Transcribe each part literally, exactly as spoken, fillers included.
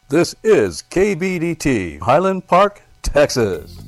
This is K B D T, Highland Park, Texas.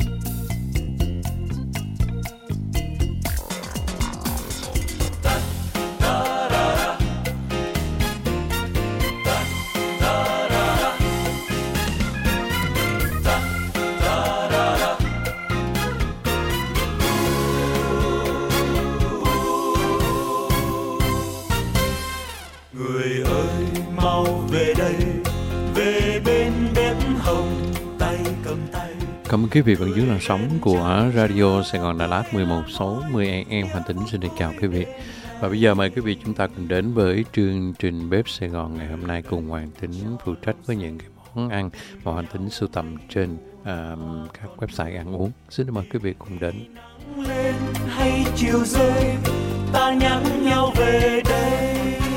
Cảm ơn quý vị vẫn giữ làn sóng của Radio Sài Gòn Đà Lạt mười một sáu mươi a em Hành Tính xin được chào quý vị. Và bây giờ mời quý vị chúng ta cùng đến với chương trình Bếp Sài Gòn ngày hôm nay cùng Hoàng Tính phụ trách với những cái món ăn mà Hoàng Tính sưu tầm trên uh, các website ăn uống. Xin mời quý vị cùng đến. Lên hay chiều rơi, ta nhắn nhau về đây.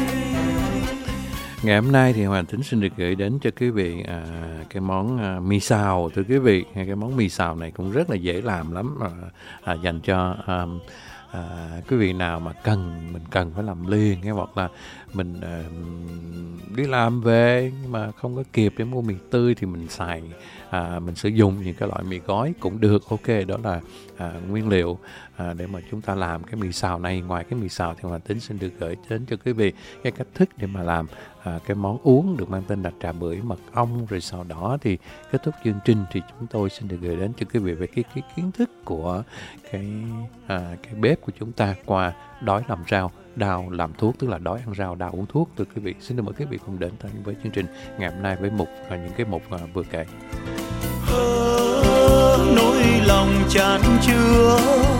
Ngày hôm nay thì Hoàng Tính xin được gửi đến cho quý vị à, cái món à, mì xào. Thưa quý vị, cái món mì xào này cũng rất là dễ làm lắm, à, à, dành cho à, à, quý vị nào mà cần mình cần phải làm liền, hay hoặc là mình à, đi làm về nhưng mà không có kịp để mua mì tươi thì mình xài à, mình sử dụng những cái loại mì gói cũng được. Ok, đó là à, nguyên liệu à, để mà chúng ta làm cái mì xào này. Ngoài cái mì xào thì Hoàng Tính xin được gửi đến cho quý vị cái cách thức để mà làm à, cái món uống được mang tên là trà bưởi mật ong. Rồi sau đó thì kết thúc chương trình thì chúng tôi xin được gửi đến cho quý vị về cái, cái kiến thức của cái à, cái bếp của chúng ta qua đói làm rau, đau làm thuốc, tức là đói ăn rau, đau uống thuốc. Từ quý vị xin được mời quý vị cùng đến với chương trình ngày hôm nay với mục và những cái mục à, vừa kể. Nỗi lòng chan chứa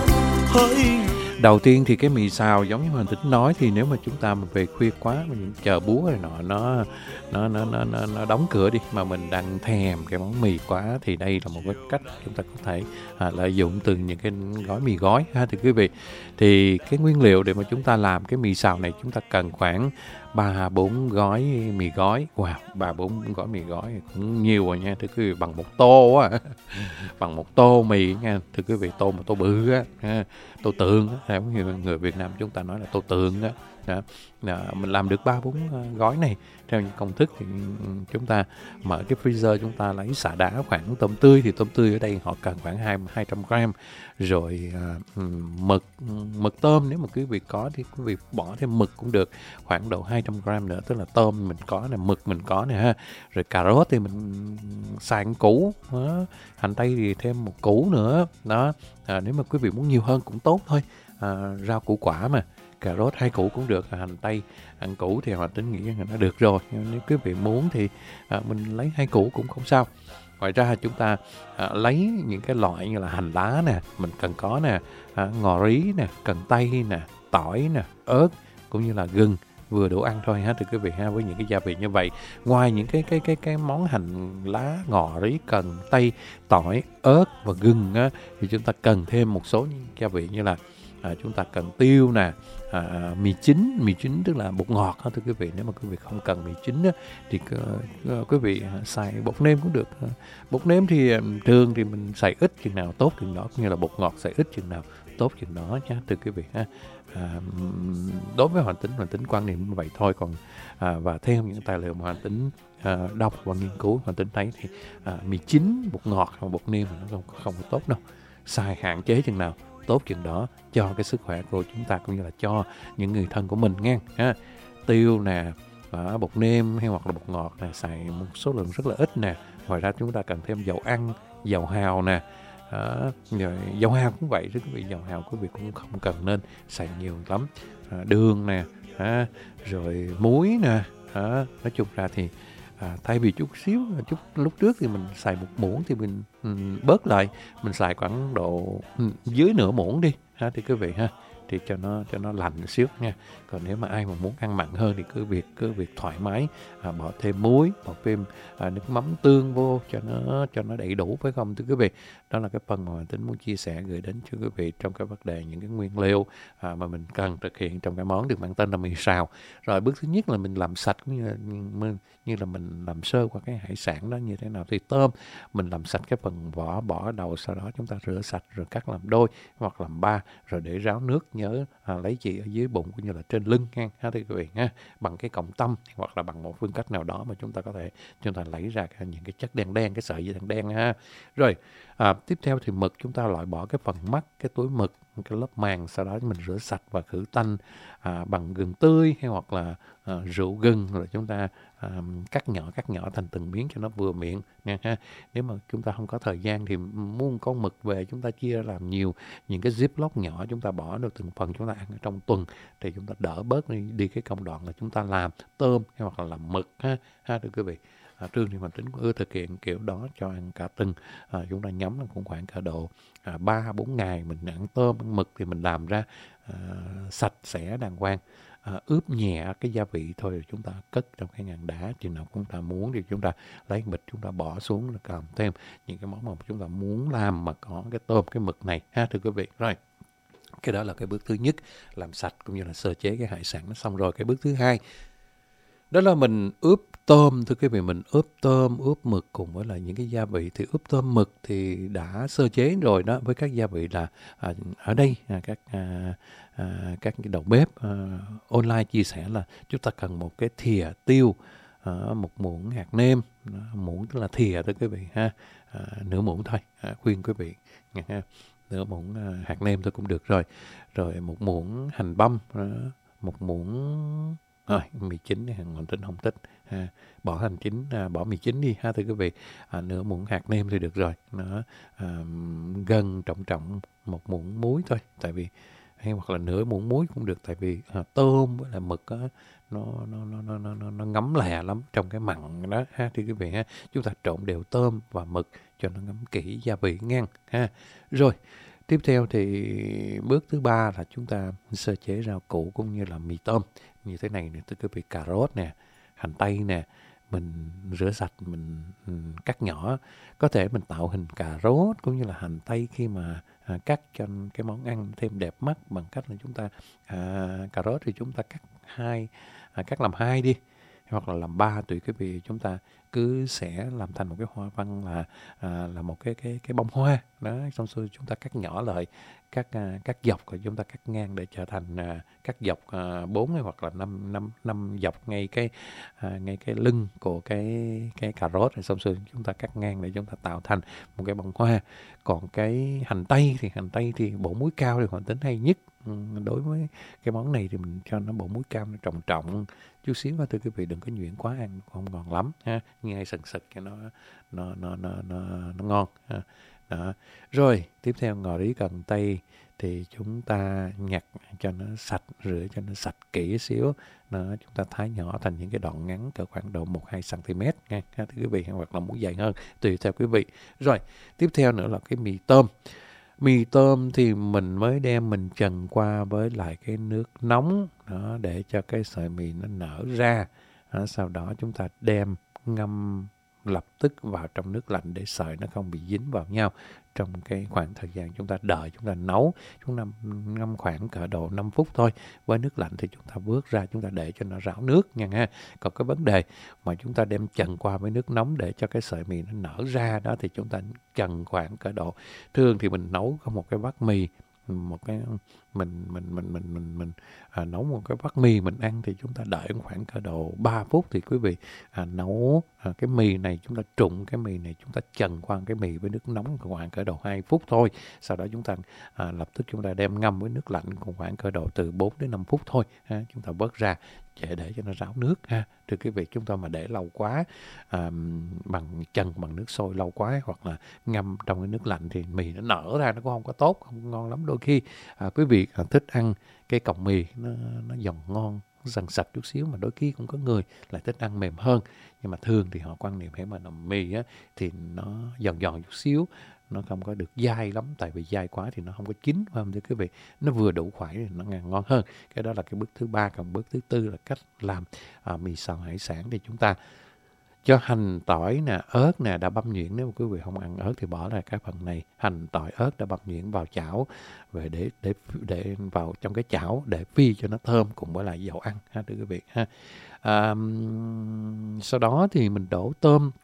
hỡi. Đầu tiên thì cái mì xào giống như Hoàng Tính nói, thì nếu mà chúng ta mà về khuya quá mình chờ búa rồi nọ nó nó nó nó nó, nó đóng cửa đi mà mình đang thèm cái món mì quá, thì đây là một cái cách chúng ta có thể à, lợi dụng từ những cái gói mì gói ha. Thì quý vị, thì cái nguyên liệu để mà chúng ta làm cái mì xào này chúng ta cần khoảng ba bốn gói mì gói. Wow, ba bốn gói mì gói cũng nhiều rồi nha thưa quý vị, bằng một tô á, bằng một tô mì nha thưa quý vị, tô một tô bự á, tô tượng á, theo như người Việt Nam chúng ta nói là tô tượng á. Đó. Đó, mình làm được ba bốn gói này theo những công thức thì chúng ta mở cái freezer, chúng ta lấy xả đá khoảng tôm tươi, thì tôm tươi ở đây họ cần khoảng hai trăm gram, rồi uh, mực mực tôm nếu mà quý vị có thì quý vị bỏ thêm mực cũng được khoảng độ hai trăm gram nữa, tức là tôm mình có nè, mực mình có nè ha, rồi cà rốt thì mình xài củ đó. Hành tây thì thêm một củ nữa đó. À, nếu mà quý vị muốn nhiều hơn cũng tốt thôi, à, rau củ quả mà, cà rốt hai củ cũng được, hành tây ăn củ thì Hoàng Tính nghĩ là nó được rồi. Nhưng nếu quý vị muốn thì à, mình lấy hai củ cũng không sao. Ngoài ra chúng ta à, lấy những cái loại như là hành lá nè, mình cần có nè, à, ngò rí nè, cần tây nè, tỏi nè, ớt cũng như là gừng, vừa đủ ăn thôi ha thưa quý vị ha, với những cái gia vị như vậy. Ngoài những cái cái cái cái món hành lá, ngò rí, cần tây, tỏi, ớt và gừng á, thì chúng ta cần thêm một số những gia vị như là À, chúng ta cần tiêu nè, à, mì chính, mì chính tức là bột ngọt đó thưa quý vị. Nếu mà quý vị không cần mì chính á, thì uh, quý vị xài bột nêm cũng được. Bột nêm thì um, thường thì mình xài ít chừng nào tốt chừng đó, cũng như là bột ngọt xài ít chừng nào tốt chừng đó nha thưa quý vị ha. À, đối với Hoàng Tính, Hoàng Tính quan niệm như vậy thôi. Còn à, và theo những tài liệu mà Hoàng Tính à, đọc và nghiên cứu, Hoàng Tính thấy thì à, mì chính, bột ngọt hoặc bột nêm nó không không có tốt đâu. Xài hạn chế chừng nào tốt chừng đó cho cái sức khỏe của chúng ta cũng như là cho những người thân của mình nghe ha. Tiêu nè, và bột nêm hay hoặc là bột ngọt nè, xài một số lượng rất là ít nè. Ngoài ra chúng ta cần thêm dầu ăn, dầu hào nè, à, rồi dầu hào cũng vậy chứ quý vị, dầu hào quý vị cũng không cần nên xài nhiều lắm. À, đường nè, à, rồi muối nè, à, nói chung ra thì À, thay vì chút xíu, chút lúc trước thì mình xài một muỗng thì mình um, bớt lại, mình xài khoảng độ um, dưới nửa muỗng đi ha thì quý vị ha, thì cho nó cho nó lạnh một xíu nha. Còn nếu mà ai mà muốn ăn mặn hơn thì cứ việc cứ việc thoải mái, à, bỏ thêm muối, bỏ thêm à, nước mắm tương vô cho nó cho nó đầy đủ, phải không thưa quý vị? Đó là cái phần mà Hoàng Tính muốn chia sẻ gửi đến cho quý vị trong cái vấn đề những cái nguyên liệu à, mà mình cần thực hiện trong cái món được mang tên là mì xào. Rồi bước thứ nhất là mình làm sạch cũng như là, như là mình làm sơ qua cái hải sản đó như thế nào. Thì tôm mình làm sạch cái phần vỏ, bỏ đầu, sau đó chúng ta rửa sạch rồi cắt làm đôi hoặc làm ba, rồi để ráo nước nhớ à, lấy chị ở dưới bụng cũng như là trên lưng ha, ha thưa quý vị ha, bằng cái cọng tăm hoặc là bằng một phương cách nào đó mà chúng ta có thể chúng ta lấy ra những cái chất đen đen, cái sợi dây đen đen ha. Rồi à, tiếp theo thì mực, chúng ta loại bỏ cái phần mắt, cái túi mực, cái lớp màng, sau đó mình rửa sạch và khử tanh à, bằng gừng tươi hay hoặc là à, rượu gừng, rồi chúng ta à, cắt nhỏ cắt nhỏ thành từng miếng cho nó vừa miệng nha ha. Nếu mà chúng ta không có thời gian thì mua con mực về, chúng ta chia làm nhiều những cái ziploc nhỏ, chúng ta bỏ được từng phần, chúng ta ăn ở trong tuần thì chúng ta đỡ bớt đi, đi cái công đoạn là chúng ta làm tôm hay hoặc là làm mực ha, ha thưa quý vị. À, Trương thì mình tính ưa thực hiện kiểu đó cho ăn cả tuần. À, chúng ta nhắm là cũng khoảng cỡ độ à, ba bốn ngày mình ăn tôm ăn mực thì mình làm ra à, sạch sẽ đàng hoàng. À, ướp nhẹ cái gia vị thôi rồi chúng ta cất trong cái ngăn đá, chừng nào chúng ta muốn thì chúng ta lấy bịch chúng ta bỏ xuống là cầm thêm những cái món mà chúng ta muốn làm mà có cái tôm cái mực này ha thưa quý vị. Rồi cái đó là cái bước thứ nhất, làm sạch cũng như là sơ chế cái hải sản nó xong rồi. Cái bước thứ hai đó là mình ướp tôm thưa quý vị, mình ướp tôm ướp mực cùng với lại những cái gia vị. Thì ướp tôm mực thì đã sơ chế rồi đó, với các gia vị là à, ở đây à, các à, à, các cái đầu bếp à, online chia sẻ là chúng ta cần một cái thìa tiêu, à, một muỗng hạt nêm, à, muỗng tức là thìa thưa quý vị ha, à, nửa muỗng thôi, à, khuyên quý vị nha ha, nửa muỗng à, hạt nêm thôi cũng được rồi, rồi một muỗng hành băm, à, một muỗng rồi mì chính này Ngọn Tính không thích ha, bỏ hành chín à, bỏ mì chính đi ha thưa quý vị, à, nửa muỗng hạt nêm thì được rồi, nó à, gần trọng trọng một muỗng muối thôi, tại vì hay hoặc là nửa muỗng muối cũng được, tại vì à, tôm với là mực á, nó nó nó nó nó nó ngấm lè lắm trong cái mặn đó ha thưa quý vị ha. Chúng ta trộn đều tôm và mực cho nó ngấm kỹ gia vị ngang ha. Rồi tiếp theo thì bước thứ ba là chúng ta sơ chế rau củ cũng như là mì tôm như thế này nè thưa quý vị. Cà rốt nè, hành tây nè, mình rửa sạch, mình, mình cắt nhỏ. Có thể mình tạo hình cà rốt cũng như là hành tây khi mà à, cắt cho cái món ăn thêm đẹp mắt bằng cách là chúng ta à, cà rốt thì chúng ta cắt hai à, cắt làm hai đi hoặc là làm ba, tùy quý vị. Chúng ta cứ sẽ làm thành một cái hoa văn là à, là một cái cái cái bông hoa đó, xong rồi chúng ta cắt nhỏ lại, cắt à, cắt dọc, rồi chúng ta cắt ngang để trở thành à, cắt dọc à, bốn hay hoặc là năm năm năm dọc ngay cái à, ngay cái lưng của cái cái cà rốt, rồi xong rồi chúng ta cắt ngang để chúng ta tạo thành một cái bông hoa. Còn cái hành tây thì hành tây thì bổ muối cao thì Hoàng Tính hay nhất. Đối với cái món này thì mình cho nó bổ muối cam, nó trọng trọng chút xíu thôi thưa quý vị, đừng có nhuyễn quá ăn không ngon lắm ha, nghe sần sật cho nó nó nó nó nó, nó ngon ha. Đó. Rồi tiếp theo ngò rí cần tây thì chúng ta nhặt cho nó sạch, rửa cho nó sạch kỹ xíu, nó chúng ta thái nhỏ thành những cái đoạn ngắn cỡ khoảng độ một hai xăng-ti-mét nha thưa quý vị, hoặc là muốn dài hơn tùy theo quý vị. Rồi tiếp theo nữa là cái mì tôm. Mì tôm thì mình mới đem mình trần qua với lại cái nước nóng đó để cho cái sợi mì nó nở ra. Đó, sau đó chúng ta đem ngâm lập tức vào trong nước lạnh để sợi nó không bị dính vào nhau. Trong cái khoảng thời gian chúng ta đợi, chúng ta nấu, chúng ta ngâm khoảng cỡ độ năm phút thôi. Với nước lạnh thì chúng ta vớt ra, chúng ta để cho nó ráo nước nha ha. Còn cái vấn đề mà chúng ta đem trần qua với nước nóng để cho cái sợi mì nó nở ra đó thì chúng ta trần khoảng cỡ độ, thường thì mình nấu có một cái bát mì, một cái mình mình mình mình mình mình à, nấu một cái bát mì mình ăn thì chúng ta đợi khoảng cỡ độ ba phút thì quý vị à, nấu à, cái mì này, chúng ta trụng cái mì này, chúng ta trần qua cái mì với nước nóng khoảng cỡ độ hai phút thôi. Sau đó chúng ta à, lập tức chúng ta đem ngâm với nước lạnh khoảng cỡ độ từ bốn đến năm phút thôi ha. Chúng ta vớt ra để để cho nó ráo nước ha. Thưa quý vị, chúng ta mà để lâu quá à, bằng trần bằng nước sôi lâu quá hoặc là ngâm trong cái nước lạnh thì mì nó nở ra nó cũng không có tốt, không ngon lắm. Đôi khi à, quý vị à, thích ăn cái cọng mì nó nó giòn ngon, sần sạch chút xíu, mà đôi khi cũng có người lại thích ăn mềm hơn. Nhưng mà thường thì họ quan niệm hễ mà làm mì á thì nó giòn giòn chút xíu, nó không có được dai lắm, tại vì dai quá thì nó không có chín, phải không thưa quý vị? Nó vừa đủ khoải thì nó ngon ngon hơn. Cái đó là cái bước thứ ba. Còn bước thứ tư là cách làm à, mì xào hải sản. Thì chúng ta cho hành, tỏi nè, ớt nè đã băm nhuyễn. Nếu mà quý vị không ăn ớt thì bỏ ra cái phần này. Hành, tỏi, ớt đã băm nhuyễn vào chảo về để để để vào trong cái chảo để phi cho nó thơm cùng với lại dầu ăn ha thưa quý vị ha. À, sau đó thì mình đổ tôm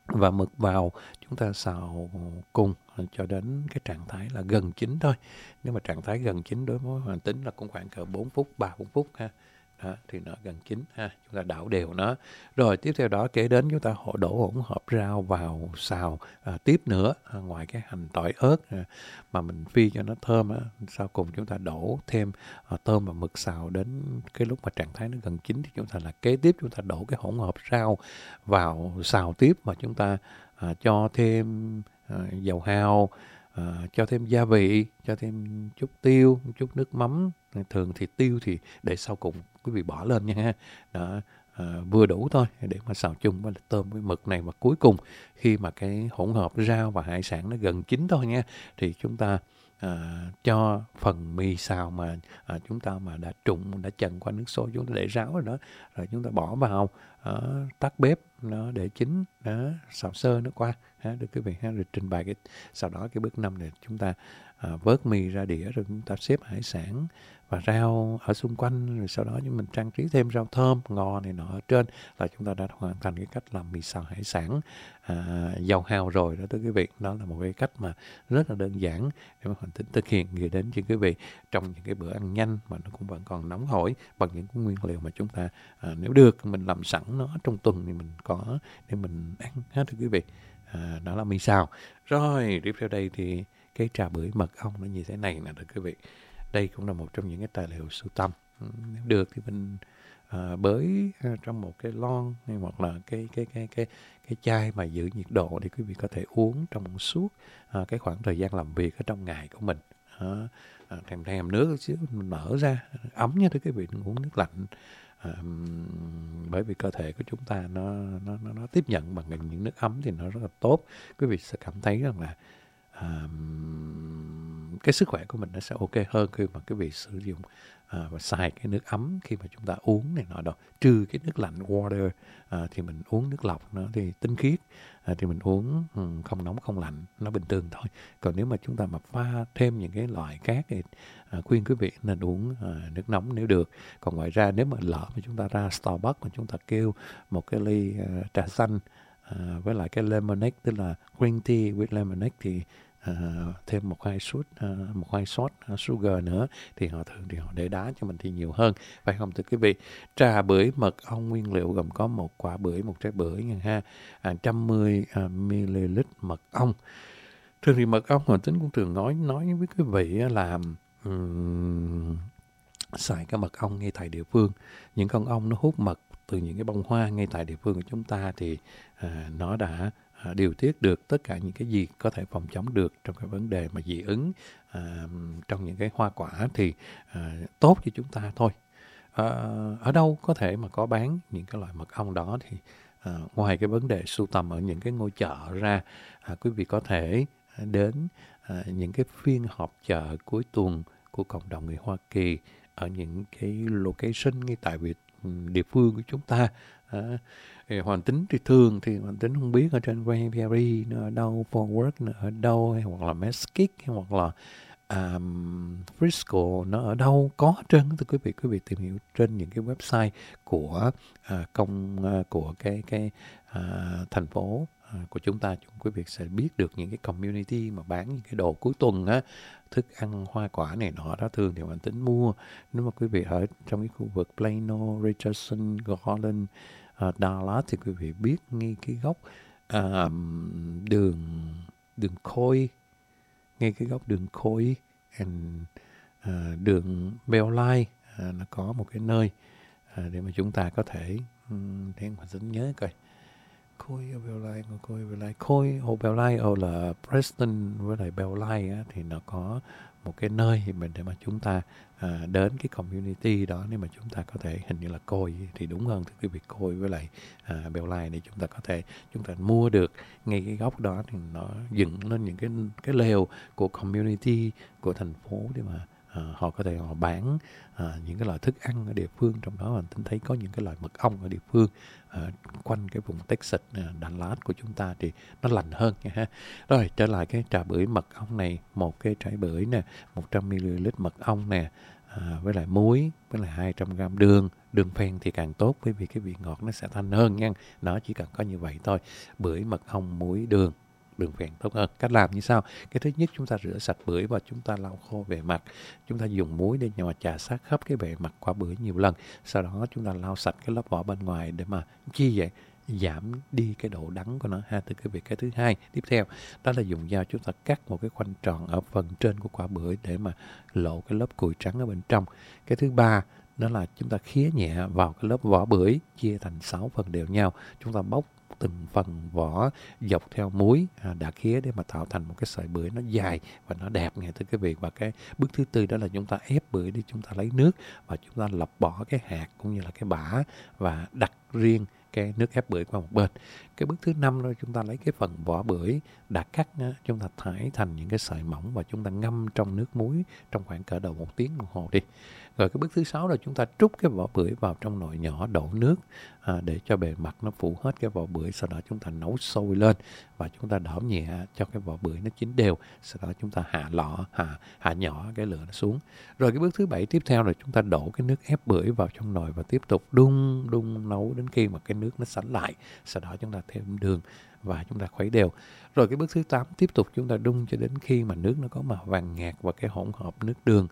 và mực vào chúng ta xào cùng cho đến cái trạng thái là gần chín thôi. Nếu mà trạng thái gần chín đối với hoàn tính là cũng khoảng cỡ bốn phút, ba bốn phút ha. Đó, thì nó gần chín ha, chúng ta đảo đều nó. Rồi tiếp theo đó kế đến chúng ta đổ hỗn hợp rau vào xào à, tiếp nữa, à, ngoài cái hành tỏi ớt à, mà mình phi cho nó thơm á, sau cùng chúng ta đổ thêm à, tôm và mực xào đến cái lúc mà trạng thái nó gần chín thì chúng ta là kế tiếp chúng ta đổ cái hỗn hợp rau vào xào tiếp, mà chúng ta à, cho thêm à, dầu hào, à, cho thêm gia vị, cho thêm chút tiêu, chút nước mắm. Thường thì tiêu thì để sau cùng quý vị bỏ lên nha ha. Đó, à, vừa đủ thôi để mà xào chung với tôm với mực này. Và cuối cùng khi mà cái hỗn hợp rau và hải sản nó gần chín thôi nha, thì chúng ta à, cho phần mì xào mà à, chúng ta mà đã trụng, đã chần qua nước sôi, chúng ta để ráo rồi đó, rồi chúng ta bỏ vào, đó, tắt bếp nó để chín, đó, xào sơ nó qua ha, được quý vị ha. Rồi trình bày cái sau đó cái bước năm này chúng ta à, vớt mì ra đĩa, rồi chúng ta xếp hải sản và rau ở xung quanh, rồi sau đó chúng mình trang trí thêm rau thơm ngò này nọ ở trên, là chúng ta đã hoàn thành cái cách làm mì xào hải sản à, dầu hào rồi đó thưa quý vị. Đó là một cái cách mà rất là đơn giản để mà Hoàng Tính thực hiện gửi đến cho quý vị trong những cái bữa ăn nhanh mà nó cũng vẫn còn nóng hổi bằng những cái nguyên liệu mà chúng ta à, nếu được mình làm sẵn nó trong tuần thì mình có để mình ăn hết thưa quý vị. À, đó là mì xào. Rồi tiếp theo đây thì cái trà bưởi mật ong nó như thế này nè thưa quý vị. Đây cũng là một trong những cái tài liệu sưu tầm. Nếu được thì mình à, bới à, trong một cái lon hay hoặc là cái cái cái cái cái chai mà giữ nhiệt độ để quý vị có thể uống trong suốt à, cái khoảng thời gian làm việc ở trong ngày của mình. À, à, thèm thèm nước xíu mình mở ra ấm nha thưa quý vị, đừng uống nước lạnh. À, bởi vì cơ thể của chúng ta nó nó nó, nó tiếp nhận bằng những nước ấm thì nó rất là tốt. Quý vị sẽ cảm thấy rằng là à, cái sức khỏe của mình nó sẽ ok hơn khi mà quý vị sử dụng à, và xài cái nước ấm khi mà chúng ta uống này nọ đâu. Trừ cái nước lạnh water à, thì mình uống nước lọc nó thì tinh khiết à, thì mình uống um, không nóng không lạnh, nó bình thường thôi. Còn nếu mà chúng ta mà pha thêm những cái loại khác thì à, khuyên quý vị nên uống à, nước nóng nếu được. Còn ngoài ra nếu mà lỡ mà chúng ta ra Starbucks mà chúng ta kêu một cái ly à, trà xanh à, với lại cái lemonade, tức là green tea with lemonade, thì À, thêm một hai shot à, một hai shot uh, sugar nữa thì họ thường thì họ để đá cho mình thì nhiều hơn, phải không thưa quý vị? Trà bưởi mật ong nguyên liệu gồm có một quả bưởi, một trái bưởi nha ha, à, một trăm mười mi-li-lít mật ong. Thường thì mật ong Hoàng Tính cũng thường nói nói với quý vị là um, xài cái mật ong ngay tại địa phương. Những con ong nó hút mật từ những cái bông hoa ngay tại địa phương của chúng ta thì à, nó đã à, điều tiết được tất cả những cái gì có thể phòng chống được trong cái vấn đề mà dị ứng à, trong những cái hoa quả thì à, tốt cho chúng ta thôi. À, ở đâu có thể mà có bán những cái loại mật ong đó thì à, ngoài cái vấn đề sưu tầm ở những cái ngôi chợ ra, à, quý vị có thể đến à, những cái phiên họp chợ cuối tuần của cộng đồng người Hoa Kỳ ở những cái location ngay tại Việt địa phương của chúng ta. À, Hoàng Tính thì thường thì Hoàng Tính không biết ở trên Waverly nó ở đâu, Fort Worth nó ở đâu, hay hoặc là Mesquite hay hoặc là um, Frisco nó ở đâu, có hết trơn. Thưa quý vị, quý vị tìm hiểu trên những cái website của uh, công uh, của cái cái uh, thành phố uh, của chúng ta, chúng quý vị sẽ biết được những cái community mà bán những cái đồ cuối tuần á, thức ăn hoa quả này nọ đó. Thường thì Hoàng Tính mua, nếu mà quý vị ở trong cái khu vực Plano, Richardson, Garland, uh, Dallas thì quý vị biết ngay cái góc uh, đường đường Coy, ngay cái góc đường Coy and uh, đường Belline, uh, nó có một cái nơi uh, để mà chúng ta có thể um, để Hoàng Tính nhớ coi. Coy ở Belline, Coy Belline, Coy ở Belline, ở là Preston với lại Belline á, thì nó có một cái nơi thì mình để mà chúng ta à, đến cái community đó, nếu mà chúng ta có thể hình như là Coy thì đúng hơn thì cái việc Coy với lại à, Belline để chúng ta có thể chúng ta mua được ngay cái góc đó, thì nó dựng lên những cái cái lều của community của thành phố để mà À, họ có thể họ bán à, những cái loại thức ăn ở địa phương. Trong đó mình thấy có những cái loại mật ong ở địa phương à, quanh cái vùng Texas, à, Dallas của chúng ta thì nó lành hơn nha ha. Rồi trở lại cái trà bưởi mật ong này, một cái trái bưởi nè, một trăm mi-li-lít mật ong nè, à, với lại muối, với lại hai trăm gam đường, đường phèn thì càng tốt, bởi vì cái vị ngọt nó sẽ thanh hơn nha. Nó chỉ cần có như vậy thôi. Bưởi, mật ong, muối, đường, đường phèn tốt hơn. Cách làm như sau? Cái thứ nhất, chúng ta rửa sạch bưởi và chúng ta lau khô bề mặt. Chúng ta dùng muối để mà chà sát khắp cái bề mặt quả bưởi nhiều lần. Sau đó chúng ta lau sạch cái lớp vỏ bên ngoài để mà chi vậy? Giảm đi cái độ đắng của nó ha. Từ cái việc cái thứ hai tiếp theo đó là dùng dao chúng ta cắt một cái khoanh tròn ở phần trên của quả bưởi để mà lộ cái lớp cùi trắng ở bên trong. Cái thứ ba đó là chúng ta khía nhẹ vào cái lớp vỏ bưởi, chia thành sáu phần đều nhau. Chúng ta bóc từng phần vỏ dọc theo múi à, đã khía để mà tạo thành một cái sợi bưởi nó dài và nó đẹp nghe thưa quý vị. Và cái bước thứ tư đó là chúng ta ép bưởi đi, chúng ta lấy nước và chúng ta lọc bỏ cái hạt cũng như là cái bã và đặt riêng cái nước ép bưởi qua một bên. Cái bước thứ năm đó chúng ta lấy cái phần vỏ bưởi đã cắt á, chúng ta thái thành những cái sợi mỏng và chúng ta ngâm trong nước muối trong khoảng cỡ đầu một tiếng đồng hồ đi. Rồi cái bước thứ sáu là chúng ta trút cái vỏ bưởi vào trong nồi nhỏ, đổ nước à, để cho bề mặt nó phủ hết cái vỏ bưởi. Sau đó chúng ta nấu sôi lên và chúng ta đảo nhẹ cho cái vỏ bưởi nó chín đều. Sau đó chúng ta hạ lọ, hạ, hạ nhỏ cái lửa nó xuống. Rồi cái bước thứ bảy tiếp theo là chúng ta đổ cái nước ép bưởi vào trong nồi và tiếp tục đun đun nấu đến khi mà cái nước nó sánh lại. Sau đó chúng ta thêm đường và chúng ta khuấy đều. Rồi cái bước thứ tám tiếp tục chúng ta đun cho đến khi mà nước nó có màu vàng nhạt và cái hỗn hợp nước đường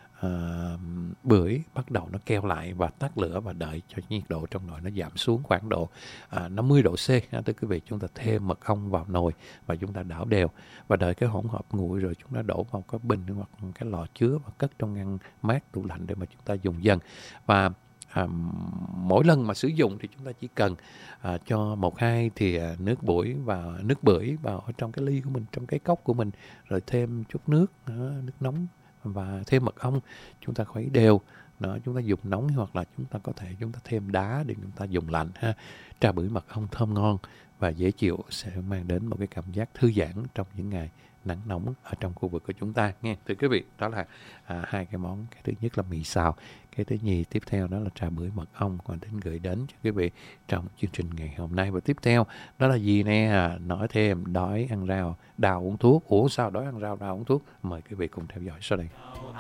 Uh, bưởi bắt đầu nó keo lại và tắt lửa và đợi cho nhiệt độ trong nồi nó giảm xuống khoảng độ uh, năm mươi độ C. Tới quý vị chúng ta thêm mật ong vào nồi và chúng ta đảo đều và đợi cái hỗn hợp nguội rồi chúng ta đổ vào cái bình hoặc cái lọ chứa và cất trong ngăn mát tủ lạnh để mà chúng ta dùng dần. Và À, mỗi lần mà sử dụng thì chúng ta chỉ cần à, cho một hai thì à, nước bưởi vào nước bưởi vào ở trong cái ly của mình, trong cái cốc của mình, rồi thêm chút nước à, nước nóng và thêm mật ong, chúng ta khuấy đều. Đó, chúng ta dùng nóng hoặc là chúng ta có thể chúng ta thêm đá để chúng ta dùng lạnh ha. Trà bưởi mật ong thơm ngon và dễ chịu sẽ mang đến một cái cảm giác thư giãn trong những ngày nắng nóng ở trong khu vực của chúng ta nghe. Thưa quý vị, đó là à, hai cái món. Cái thứ nhất là mì xào, cái thứ nhì tiếp theo đó là trà bưởi mật ong còn đến gửi đến cho quý vị trong chương trình ngày hôm nay. Và tiếp theo đó là gì nè? À, nói thêm đói ăn rau đào uống thuốc. Ủa sao đói ăn rau đào uống thuốc? Mời quý vị cùng theo dõi sau đây.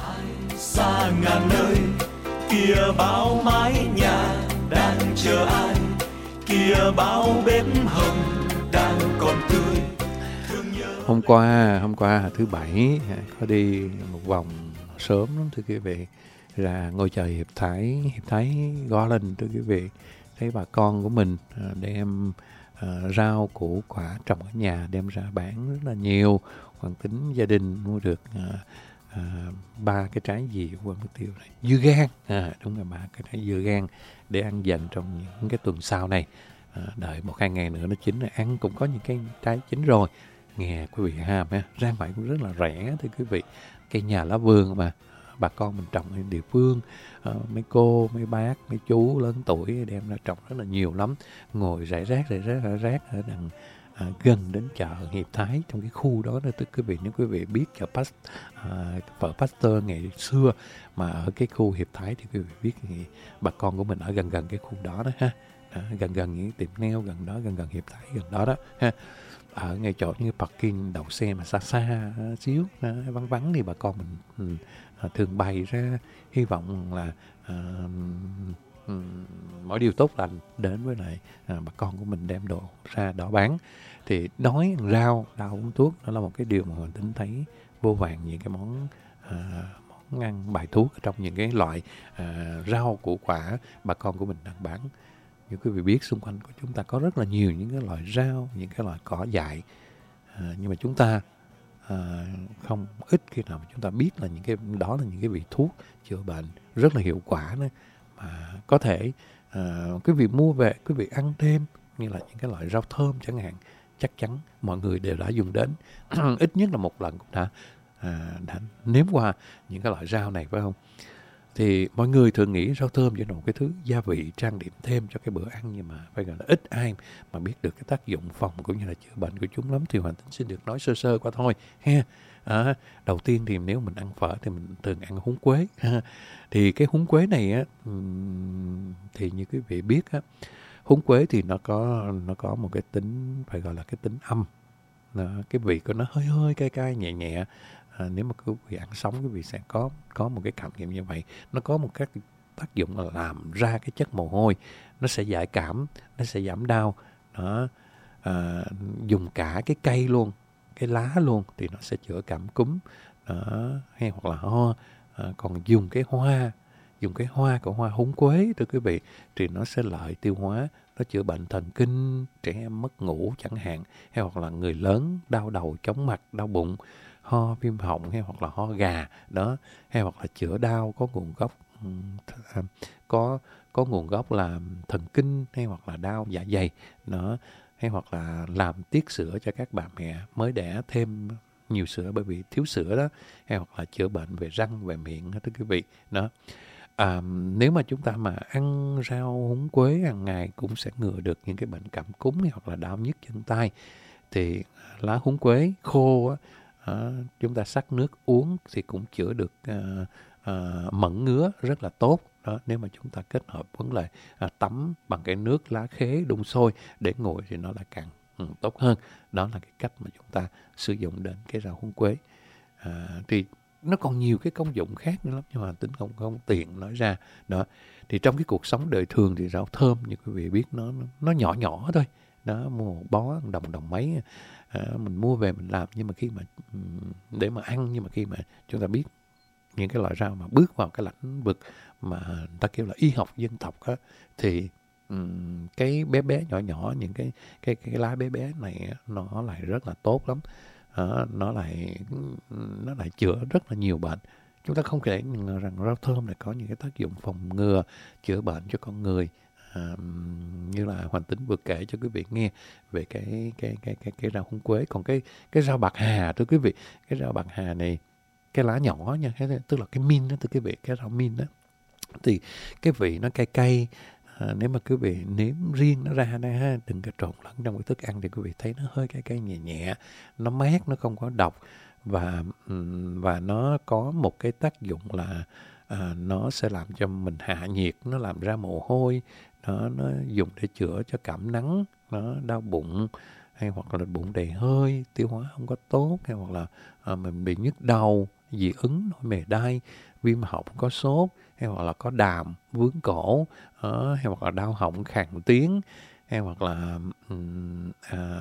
Xa ngàn nơi kia bao mái nhà đang chờ ai, kia bao bếp hồng đang còn tươi. Hôm qua, hôm qua thứ bảy có đi một vòng sớm lắm thưa quý vị, ra ngôi chợ Hiệp Thái, Hiệp Thái Garden thưa quý vị. Thấy bà con của mình đem uh, rau củ quả trồng ở nhà đem ra bán rất là nhiều. Hoàng tính gia đình mua được ba uh, uh, cái trái gì quên mất tiêu này, dưa gan, à, đúng là ba cái trái dưa gan để ăn dần trong những cái tuần sau này. À, đợi một hai ngày nữa nó chín rồi ăn cũng có những cái trái chín rồi. Nghe quý vị ham ha, ra ngoài cũng rất là rẻ thưa quý vị. Cây nhà lá vườn mà bà con mình trồng ở địa phương, à, mấy cô, mấy bác, mấy chú lớn tuổi đem ra trồng rất là nhiều lắm. Ngồi rải rác, rải rác, rải rác ở đằng à, gần đến chợ Hiệp Thái trong cái khu đó đó thưa quý vị. Nếu quý vị biết chợ Past, à, phở Pasteur ngày xưa mà ở cái khu Hiệp Thái thì quý vị biết thì bà con của mình ở gần gần cái khu đó đó ha. À, gần gần những tiệm nail gần đó, gần gần Hiệp Thái gần đó đó ha. Ở ngay chỗ như parking đậu xe mà xa xa uh, xíu uh, vắng vắng thì bà con mình uh, thường bày ra, hy vọng là uh, um, mọi điều tốt lành đến với lại uh, bà con của mình đem đồ ra đó bán. Thì đói ăn rau đau uống thuốc đó là một cái điều mà mình tính thấy vô vàn những cái món uh, món ăn bài thuốc trong những cái loại uh, rau củ quả bà con của mình đang bán. Như quý vị biết xung quanh của chúng ta có rất là nhiều những cái loại rau, những cái loại cỏ dại, à, nhưng mà chúng ta à, không ít khi nào mà chúng ta biết là những cái đó là những cái vị thuốc chữa bệnh rất là hiệu quả nữa, mà có thể à, quý vị mua về quý vị ăn thêm, như là những cái loại rau thơm chẳng hạn, chắc chắn mọi người đều đã dùng đến ít nhất là một lần cũng đã à, đã nếm qua những cái loại rau này phải không? Thì mọi người thường nghĩ rau thơm chỉ là một cái thứ gia vị trang điểm thêm cho cái bữa ăn, nhưng mà phải gọi là ít ai mà biết được cái tác dụng phòng cũng như là chữa bệnh của chúng lắm. Thì Hoàng Tính xin được nói sơ sơ qua thôi ha. À, đầu tiên thì nếu mình ăn phở thì mình thường ăn húng quế ha. Thì cái húng quế này á, thì như quý vị biết á, húng quế thì nó có nó có một cái tính phải gọi là cái tính âm. Nó, cái vị của nó hơi hơi cay cay nhẹ nhẹ. À, nếu mà quý vị ăn sống quý vị sẽ có có một cái cảm nghiệm như vậy. Nó có một các tác dụng là làm ra cái chất mồ hôi, nó sẽ giải cảm, nó sẽ giảm đau. Đó, à, dùng cả cái cây luôn, cái lá luôn thì nó sẽ chữa cảm cúm. Đó, hay hoặc là ho. À, còn dùng cái hoa, dùng cái hoa của hoa húng quế thưa quý vị, thì nó sẽ lợi tiêu hóa, nó chữa bệnh thần kinh, trẻ em mất ngủ chẳng hạn, hay hoặc là người lớn đau đầu, chóng mặt, đau bụng, ho viêm họng, hay hoặc là ho gà đó, hay hoặc là chữa đau có nguồn gốc có có nguồn gốc là thần kinh, hay hoặc là đau dạ dày đó, hay hoặc là làm tiết sữa cho các bà mẹ mới đẻ thêm nhiều sữa bởi vì thiếu sữa đó, hay hoặc là chữa bệnh về răng, về miệng đó thưa quý vị đó. À, nếu mà chúng ta mà ăn rau húng quế hàng ngày cũng sẽ ngừa được những cái bệnh cảm cúm hoặc là đau nhức chân tay. Thì lá húng quế khô á, à, chúng ta sắc nước uống thì cũng chữa được à, à, mẩn ngứa rất là tốt đó. Nếu mà chúng ta kết hợp với lại à, tắm bằng cái nước lá khế đun sôi để nguội thì nó lại càng ừ, tốt hơn. Đó là cái cách mà chúng ta sử dụng đến cái rau húng quế. À, thì nó còn nhiều cái công dụng khác nữa lắm, nhưng mà tính không không tiện nói ra đó. Thì trong cái cuộc sống đời thường thì rau thơm như quý vị biết nó nó nhỏ nhỏ thôi đó, mua một bó đồng đồng mấy à, mình mua về mình làm, nhưng mà khi mà để mà ăn, nhưng mà khi mà chúng ta biết những cái loại rau mà bước vào cái lĩnh vực mà người ta kêu là y học dân tộc á, thì um, cái bé bé nhỏ nhỏ, những cái cái cái lá bé bé này nó lại rất là tốt lắm. À, nó lại nó lại chữa rất là nhiều bệnh. Chúng ta không thể ngờ rằng rau thơm lại có những cái tác dụng phòng ngừa, chữa bệnh cho con người. À, như là Hoành Tính vừa kể cho quý vị nghe về cái cái cái cái cái rau húng quế. Còn cái cái rau bạc hà thưa quý vị, cái rau bạc hà này cái lá nhỏ nha, cái, tức là cái min đó thưa quý vị, cái rau min đó thì cái vị nó cay cay. À, nếu mà quý vị nếm riêng nó ra đây ha, đừng có trộn lẫn trong cái thức ăn thì quý vị thấy nó hơi cay cay nhẹ nhẹ, nó mát, nó không có độc, và và nó có một cái tác dụng là à, nó sẽ làm cho mình hạ nhiệt, nó làm ra mồ hôi, nó nó dùng để chữa cho cảm nắng, nó đau bụng, hay hoặc là bụng đầy hơi, tiêu hóa không có tốt, hay hoặc là à, mình bị nhức đầu, dị ứng, nổi mề đay, viêm họng, có sốt, hay hoặc là có đàm, vướng cổ, uh, hay hoặc là đau họng khàn tiếng, hay hoặc là um, à,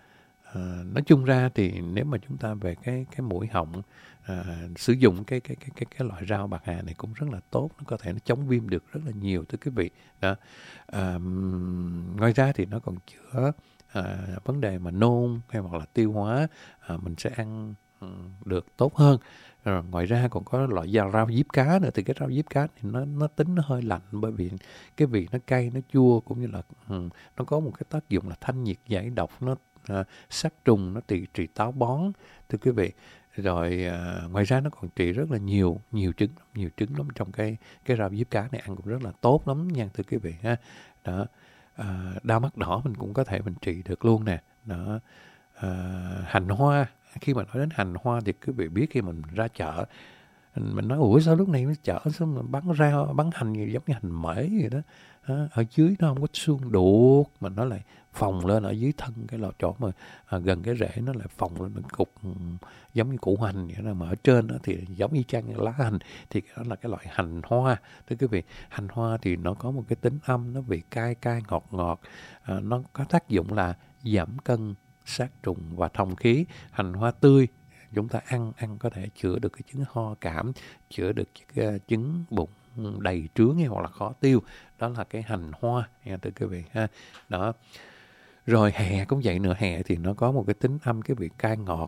à, nói chung ra thì nếu mà chúng ta về cái cái mũi họng à, sử dụng cái cái cái cái cái loại rau bạc hà này cũng rất là tốt, nó có thể nó chống viêm được rất là nhiều thưa quý vị đó. À, ngoài ra thì nó còn chữa à, vấn đề mà nôn hay hoặc là tiêu hóa, à, mình sẽ ăn được tốt hơn. Rồi ngoài ra còn có loại rau diếp cá nữa, thì cái rau diếp cá thì nó nó tính nó hơi lạnh, bởi vì cái vị nó cay, nó chua, cũng như là um, nó có một cái tác dụng là thanh nhiệt giải độc, nó uh, sát trùng, nó trị trị táo bón thưa quý vị. Rồi uh, ngoài ra nó còn trị rất là nhiều nhiều trứng nhiều trứng lắm. Trong cái cái rau diếp cá này ăn cũng rất là tốt lắm nha thưa quý vị ha. Đó, uh, đau mắt đỏ mình cũng có thể mình trị được luôn nè. Đó, uh, hành hoa. Khi mà nói đến hành hoa thì quý vị biết khi mình ra chợ, mình nói ủa sao lúc này mới chợ sao mà bán rau, bán hành gì giống như hành mễ vậy đó. À, ở dưới nó không có xương đuột mà nó lại phồng lên ở dưới thân cái lò chỗ mà à, gần cái rễ nó lại phồng lên một cục um, giống như củ hành vậy đó, mà ở trên đó thì giống như chang lá hành, thì đó là cái loại hành hoa. Thưa quý vị, hành hoa thì nó có một cái tính âm, nó vị cay cay ngọt ngọt, à, nó có tác dụng là giảm cân, sát trùng và thông khí. Hành hoa tươi chúng ta ăn ăn có thể chữa được cái chứng ho cảm, chữa được cái chứng bụng đầy trướng hay hoặc là khó tiêu. Đó là cái hành hoa nha thưa quý vị ha. Đó. Rồi hè cũng vậy nữa, hè thì nó có một cái tính âm, cái vị cay ngọt.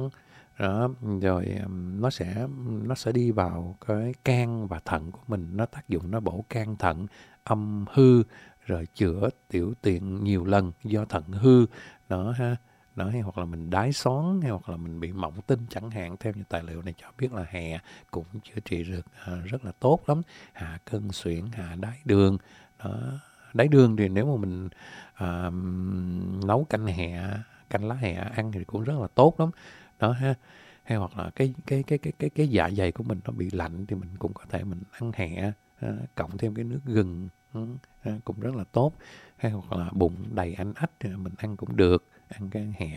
Đó, rồi nó sẽ nó sẽ đi vào cái can và thận của mình, nó tác dụng nó bổ can thận, âm hư, rồi chữa tiểu tiện nhiều lần do thận hư. Đó ha. Đó, hay hoặc là mình đái xoắn, hay hoặc là mình bị mộng tinh chẳng hạn. Theo như tài liệu này cho biết là hè cũng chữa trị được à, rất là tốt lắm. Hạ cân suyễn, hạ đái đường. Đó. Đái đường thì nếu mà mình à, nấu canh hẹ, canh lá hẹ ăn thì cũng rất là tốt lắm. Đó ha. Hay hoặc là cái cái cái cái cái cái dạ dày của mình nó bị lạnh thì mình cũng có thể mình ăn hẹ, à, cộng thêm cái nước gừng, à, cũng rất là tốt. Hay hoặc là bụng đầy anh ách thì mình ăn cũng được, ăn cái hẹ cũng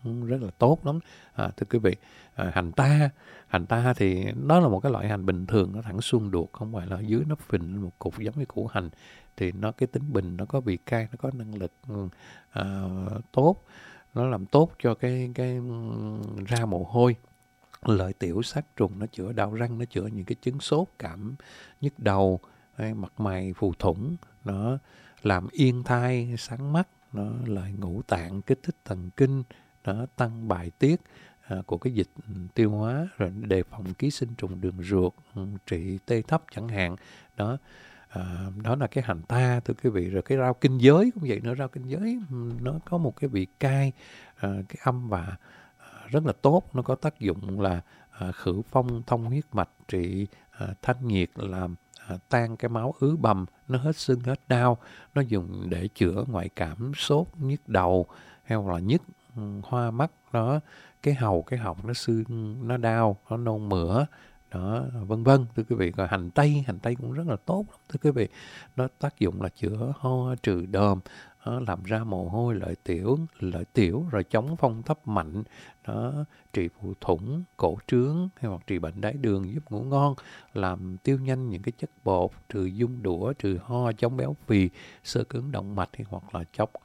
rất là tốt lắm. À, thưa quý vị, à, hành ta, hành ta thì đó là một cái loại hành bình thường, nó thẳng xuông đuột, không phải là dưới nó phình một cục giống như củ hành. Thì nó cái tính bình, nó có vị cay, nó có năng lực à, tốt, nó làm tốt cho cái cái ra mồ hôi. Lợi tiểu sát trùng, nó chữa đau răng, nó chữa những cái chứng sốt, cảm, nhức đầu, hay mặt mày phù thủng, nó làm yên thai, sáng mắt, nó lợi ngũ tạng, kích thích thần kinh, nó tăng bài tiết à, của cái dịch tiêu hóa, rồi đề phòng ký sinh trùng đường ruột, trị tê thấp chẳng hạn. Đó, à, đó là cái hành ta, thưa quý vị. Rồi cái rau kinh giới cũng vậy nữa. Rau kinh giới nó có một cái vị cay, à, cái âm và rất là tốt. Nó có tác dụng là à, khử phong, thông huyết mạch, trị à, thanh nhiệt, làm à, tan cái máu ứ bầm, nó hết sưng hết đau. Nó dùng để chữa ngoại cảm, sốt, nhức đầu, hay là nhức hoa mắt đó, cái hầu, cái họng nó sưng, nó đau, nó nôn mửa đó, vân vân, thưa quý vị. Rồi hành tây, hành tây cũng rất là tốt, thưa quý vị. Nó tác dụng là chữa ho, trừ đờm, đó, làm ra mồ hôi, lợi tiểu, lợi tiểu, rồi chống phong thấp mạnh, đó, trị phù thủng, cổ trướng, hay hoặc trị bệnh đái đường, giúp ngủ ngon, làm tiêu nhanh những cái chất bột, trừ dung đũa, trừ ho, chống béo phì, sơ cứng động mạch, hay hoặc là chống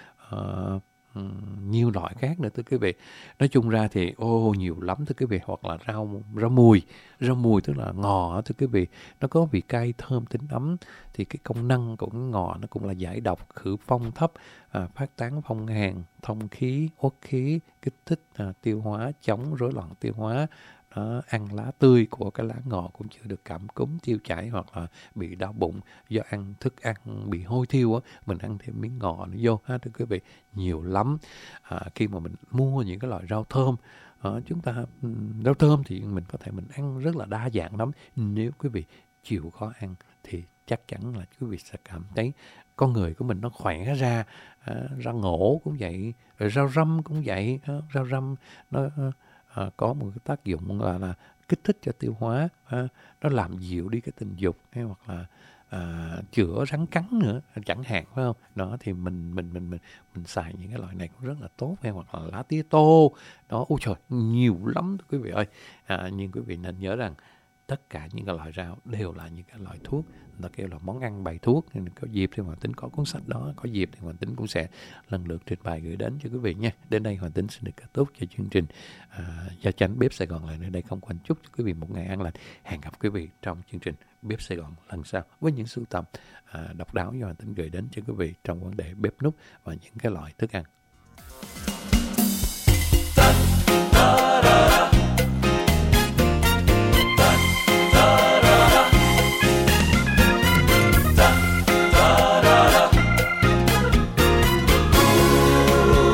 uh, nhiều loại khác nữa, thưa quý vị. Nói chung ra thì ô nhiều lắm, thưa quý vị. Hoặc là rau rau mùi, rau mùi tức là ngò, thưa quý vị. Nó có vị cay thơm tính ấm, thì cái công năng của ngò nó cũng là giải độc, khử phong thấp, à, phát tán phong hàn, thông khí, uất khí, kích thích à, tiêu hóa, chống rối loạn tiêu hóa. Đó, ăn lá tươi của cái lá ngò cũng chữa được cảm cúm, tiêu chảy, hoặc là bị đau bụng do ăn thức ăn bị hôi thiêu á, mình ăn thêm miếng ngò nó vô ha, thưa quý vị. Nhiều lắm. À, khi mà mình mua những cái loại rau thơm, à, chúng ta rau thơm thì mình có thể mình ăn rất là đa dạng lắm. Nếu quý vị chịu khó ăn thì chắc chắn là quý vị sẽ cảm thấy con người của mình nó khỏe ra. À, rau ngổ cũng vậy, rồi rau răm cũng vậy. À, rau răm nó À, có một cái tác dụng là, là kích thích cho tiêu hóa, à, nó làm dịu đi cái tình dục, hay hoặc là à, chữa rắn cắn nữa chẳng hạn, phải không? Đó thì mình mình mình mình mình xài những cái loại này cũng rất là tốt, hay hoặc là lá tía tô đó. Ôi trời, nhiều lắm quý vị ơi. À, nhưng quý vị nên nhớ rằng tất cả những cái loại rau đều là những cái loại thuốc, người ta kêu là món ăn bày thuốc. Nên có dịp thì Hoàng Tính có cuốn sách đó, có dịp thì Hoàng Tính cũng sẽ lần lượt trình bày gửi đến cho quý vị nha. Đến đây Hoàng Tính xin được kết thúc cho chương trình à, Gia Chánh Bếp Sài Gòn lại nơi đây. Không quên chúc cho quý vị một ngày an lành. Hẹn gặp quý vị trong chương trình Bếp Sài Gòn lần sau với những sưu tầm à, độc đáo do Hoàng Tính gửi đến cho quý vị trong vấn đề bếp núc và những cái loại thức ăn.